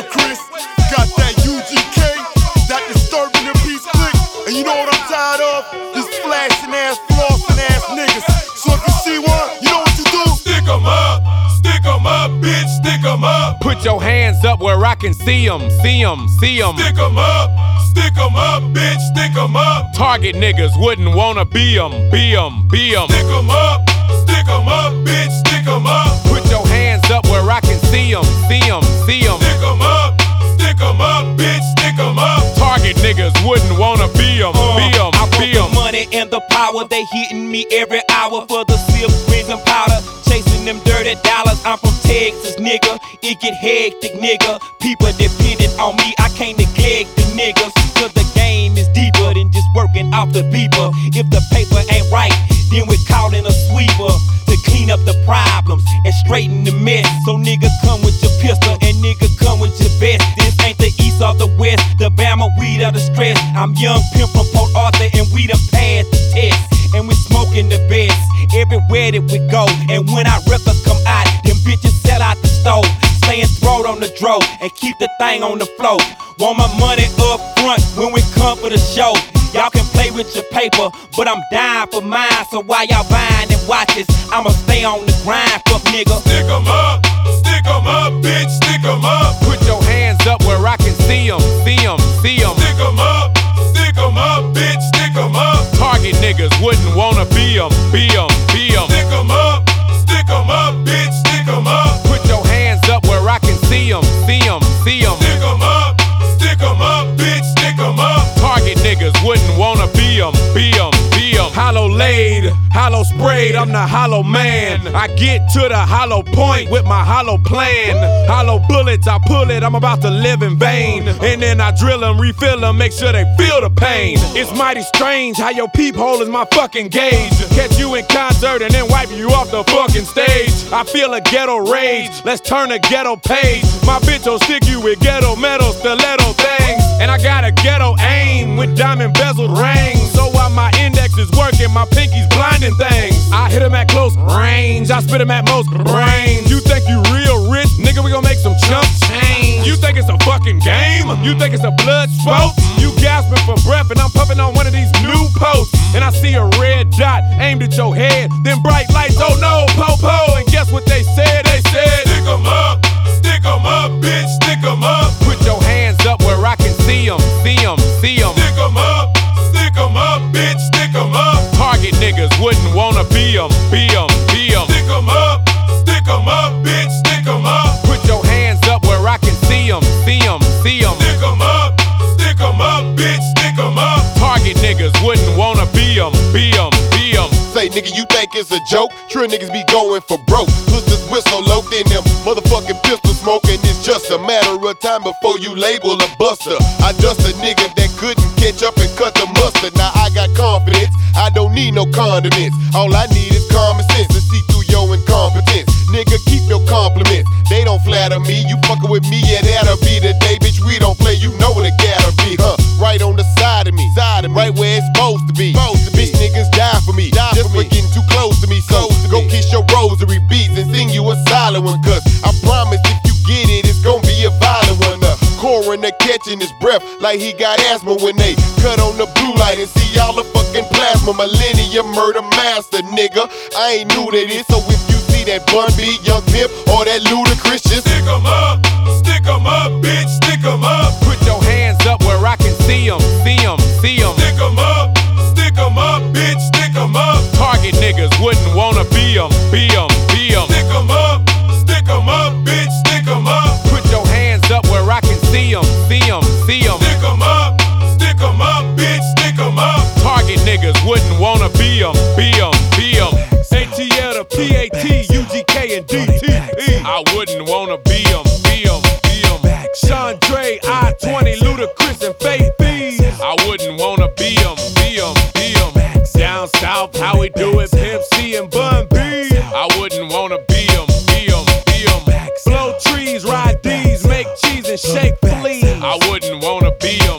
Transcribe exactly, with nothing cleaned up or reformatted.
Ludacris, got that U G K, that disturbing the peace click. And you know what I'm tired of? These flashing ass, flossing ass niggas. So if you see one, you know what you do? Stick 'em up, stick 'em up, bitch, stick 'em up. Put your hands up where I can see 'em, see 'em, see 'em. Stick 'em up, stick 'em up, bitch, stick 'em up. Target niggas wouldn't wanna be 'em, be 'em, be 'em. Stick 'em up, stick 'em up, bitch, stick 'em up. Put your hands up where I can see 'em, see 'em, see 'em. Stick 'em up, stick 'em up, bitch, stick 'em up. Target niggas wouldn't wanna be 'em, Uh, be 'em, I want be the 'em. money and the power, they hitting me every hour for the silk, greens, and powder. Chasing them dirty dollars, I'm from Texas, nigga. It get hectic, nigga. People dependent on me, I can't neglect the niggas. Cause the game is deeper than just working off the beeper. If the paper ain't right, then we're calling a sweeper to clean up the problems and straighten the mess. So nigga, come with your pistol and nigga, come with your vest. This ain't the east or the west, the Bama weed or the stress. I'm young pimp from Port Arthur and we done passed the test. And we smoking the best everywhere that we go. And when our records come out, them bitches sell out the stove. Staying throat on the dro and keep the thing on the flow. Want my money up front when we come for the show. Y'all can play with your paper, but I'm dying for mine. So while y'all buying them watches, I'ma stay on the grind, fuck nigga. Stick 'em up, stick 'em up, bitch, stick 'em up. Put your hands up where I can see 'em, see 'em, see 'em. Stick 'em up, stick 'em up, bitch, stick 'em up. Target niggas wouldn't wanna be 'em, be 'em, be 'em. Stick 'em up, stick 'em up, bitch, stick 'em up. Put your hands up where I can see 'em, see 'em, see 'em. Stick 'em up, stick 'em up, bitch, stick 'em up. Target niggas wouldn't wanna be 'em, be 'em, be 'em. Hollow laid, hollow sprayed, I'm the hollow man. I get to the hollow point with my hollow plan. Hollow bullets, I pull it, I'm about to live in vain. And then I drill them, refill them, make sure they feel the pain. It's mighty strange how your peephole is my fucking gauge. Catch you in concert and then wipe you off the fucking stage. I feel a ghetto rage, let's turn a ghetto page. My bitch will stick you with ghetto metal, stiletto things. And I got a ghetto aim with diamond bezeled rings. So while my index is working, my pinky's blinding things. I hit him at close range, I spit him at most range. You think you real rich? Nigga, we gon' make some chump change. You think it's a fucking game? You think it's a blood sport? You gasping for breath and I'm puffing on one of these new posts. And I see a red dot aimed at your head, then bright lights, oh no, po-po. And guess what they said? They said, Stick 'em up, stick 'em up, bitch, stick 'em up. put your hands up where I can see 'em, see 'em, see 'em. Stick 'em up, stick 'em up, bitch, stick 'em up. Target niggas wouldn't wanna be 'em, be 'em, be 'em. Stick 'em up, stick 'em up, bitch, stick 'em up. Put your hands up where I can see 'em, see 'em, see 'em. Stick 'em up, stick 'em up, bitch, stick 'em up. Target niggas wouldn't wanna be 'em, be 'em, be 'em. Say, nigga, you think it's a joke? True niggas be going for broke. Put this whistle low in them motherfucking pistol smoking. It's just a matter of time before you label a buster. I dust a nigga that couldn't catch up and cut the mustard. Now I got confidence, I don't need no condiments. All I need is common sense to see through your incompetence. Nigga, keep your compliments, they don't flatter me. You fucking with me, yeah, that'll be the day, bitch. We don't play, you know what it gotta be, huh? Right on the side of me, side of me, right where it's supposed to be. Supposed to be. Bitch, niggas die for me, die just for, for getting too close to me. So go kiss your rosary beads and sing you a silent one. Cause I promise if you get it, it's gonna be a violent one. The coroner catching his breath like he got asthma when they cut on the blue light and see all the fucking plasma. Millennium murder master, nigga. I ain't new to this, so if you see that Bun B, Young Pimp, or that Ludacris, just Stick 'em up, stick 'em up, bitch, stick 'em up. Put your hands up where I can see 'em, see 'em, see 'em. Stick 'em up, stick 'em up, bitch, stick 'em up. Target niggas wouldn't wanna be 'em, be 'em, be 'em. Stick 'em up, stick 'em up, bitch, stick 'em up. Put your hands up where I can see 'em, see 'em, see 'em. Stick 'em up, stick 'em up, bitch, stick 'em up. Target niggas wouldn't wanna be 'em, be 'em, be 'em. A T L to P A T, U G K and D T E. I wouldn't wanna be 'em, be 'em, be 'em. Sean Dre, I twenty, Ludacris and Faith B. I wouldn't wanna be 'em, be 'em, be 'em. Down south, how we do it, Pimp C and Bun B. I wouldn't wanna be 'em, be 'em, be 'em. Blow trees, ride D's, make cheese and shake fleas. I wouldn't wanna be 'em.